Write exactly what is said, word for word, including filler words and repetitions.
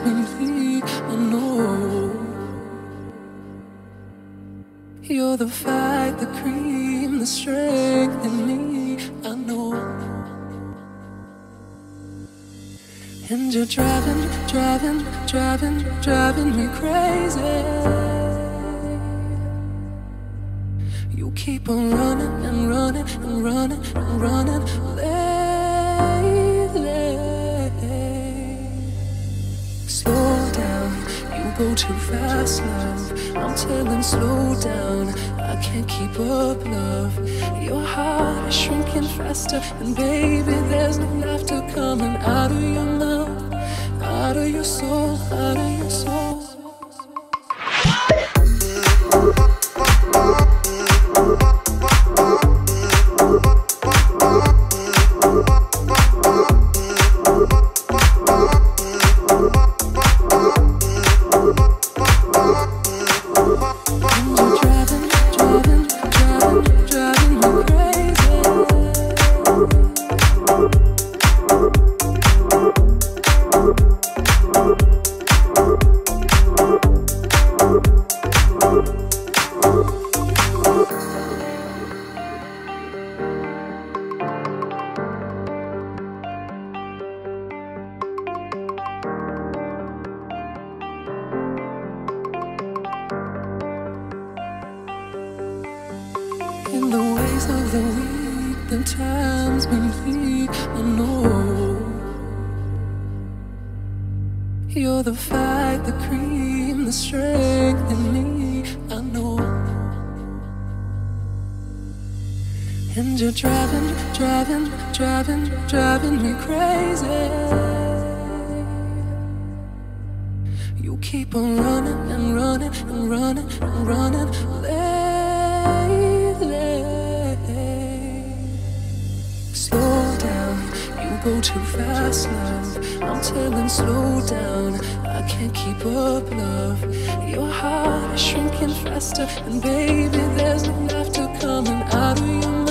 been bleak, I know. You're the fight, the cream, the strength in me, I know. And you're driving, driving, driving, driving me crazy. You keep on running and running and running and running lately. Slow down, you go too fast, love. I'm telling slow down, I can't keep up, love. Your heart is shrinking faster, and baby, there's no laughter coming out of your mouth, out of your soul, out of your soul. In the ways of the week, the time's been bleak, I know. You're the fight, the cream, the strength in me, I know. And you're driving, driving, driving, driving me crazy. You keep on running and running and running and running lately. Slow down, you go too fast, love. I'm telling slow down, I can't keep up, love. Your heart is shrinking faster, and baby, there's no laughter coming out of your mouth,